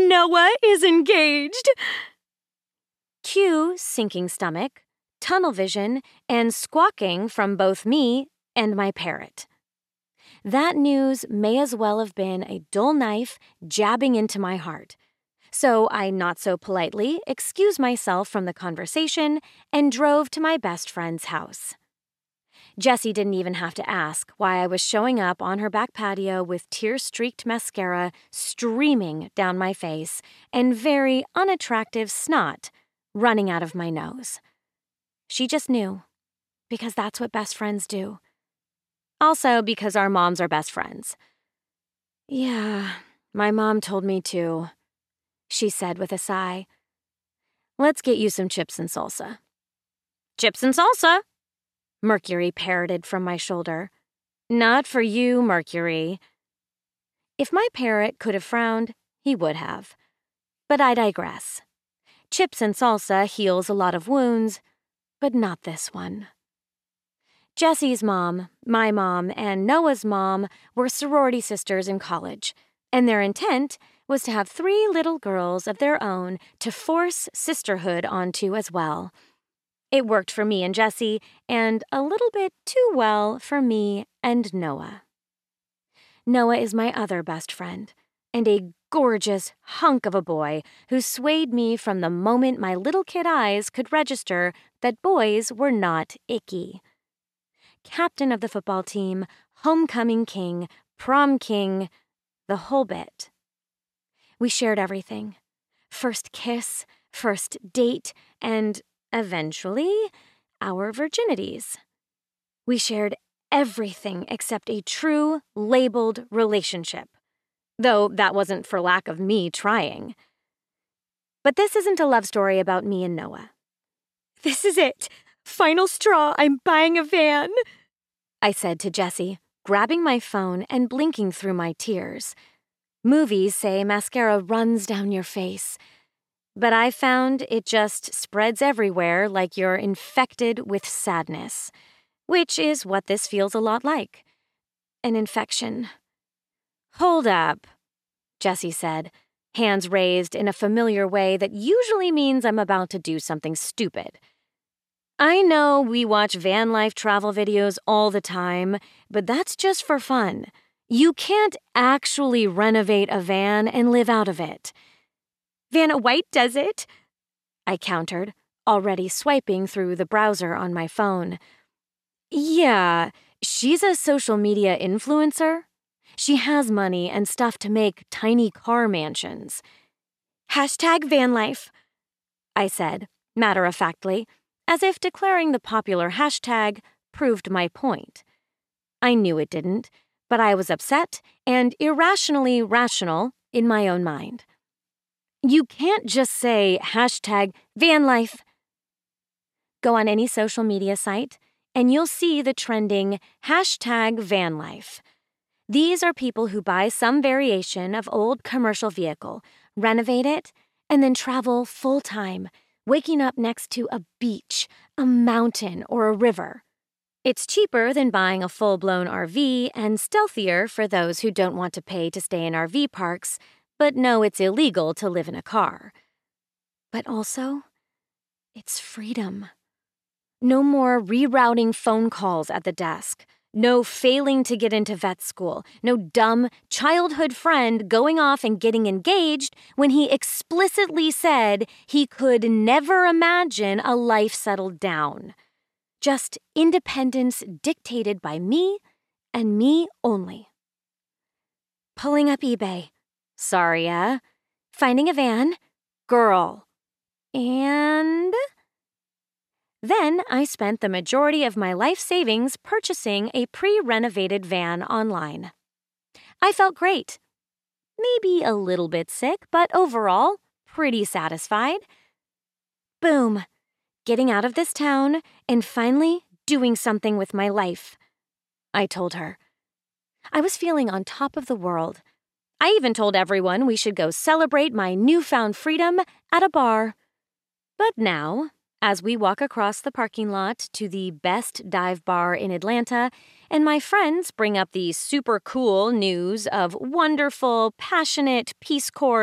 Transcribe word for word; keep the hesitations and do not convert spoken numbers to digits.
Noah is engaged! Cue sinking stomach, tunnel vision, and squawking from both me and my parrot. That news may as well have been a dull knife jabbing into my heart. So I not so politely excused myself from the conversation and drove to my best friend's house. Jessie didn't even have to ask why I was showing up on her back patio with tear-streaked mascara streaming down my face and very unattractive snot running out of my nose. She just knew, because that's what best friends do. Also because our moms are best friends. Yeah, my mom told me too, she said with a sigh. Let's get you some chips and salsa. Chips and salsa? Mercury parroted from my shoulder. Not for you, Mercury. If my parrot could have frowned, he would have. But I digress. Chips and salsa heals a lot of wounds, but not this one. Jessie's mom, my mom, and Noah's mom were sorority sisters in college, and their intent was to have three little girls of their own to force sisterhood onto as well. It worked for me and Jessie, and a little bit too well for me and Noah. Noah is my other best friend, and a gorgeous hunk of a boy who swayed me from the moment my little kid eyes could register that boys were not icky. Captain of the football team, homecoming king, prom king, the whole bit. We shared everything. First kiss, first date, and eventually, our virginities. We shared everything except a true, labeled relationship, though that wasn't for lack of me trying. But this isn't a love story about me and Noah. This is it. Final straw, I'm buying a van, I said to Jessie, grabbing my phone and blinking through my tears. Movies say mascara runs down your face, but I found it just spreads everywhere like you're infected with sadness, which is what this feels a lot like. An infection. Hold up, Jessie said, hands raised in a familiar way that usually means I'm about to do something stupid. I know we watch van life travel videos all the time, but that's just for fun. You can't actually renovate a van and live out of it. Vanna White does it, I countered, already swiping through the browser on my phone. Yeah, she's a social media influencer. She has money and stuff to make tiny car mansions. Hashtag van life, I said, matter-of-factly, as if declaring the popular hashtag proved my point. I knew it didn't, but I was upset and irrationally rational in my own mind. You can't just say hashtag van life. Go on any social media site, and you'll see the trending hashtag van life. These are people who buy some variation of old commercial vehicle, renovate it, and then travel full-time, waking up next to a beach, a mountain, or a river. It's cheaper than buying a full-blown R V and stealthier for those who don't want to pay to stay in R V parks, but know it's illegal to live in a car. But also, it's freedom. No more rerouting phone calls at the desk. No failing to get into vet school. No dumb childhood friend going off and getting engaged when he explicitly said he could never imagine a life settled down. Just independence dictated by me and me only. Pulling up eBay. Sorry, uh. Finding a van. Girl. And then I spent the majority of my life savings purchasing a pre-renovated van online. I felt great. Maybe a little bit sick, but overall, pretty satisfied. Boom. Getting out of this town and finally doing something with my life, I told her. I was feeling on top of the world. I even told everyone we should go celebrate my newfound freedom at a bar. But now, as we walk across the parking lot to the best dive bar in Atlanta, and my friends bring up the super cool news of wonderful, passionate Peace Corps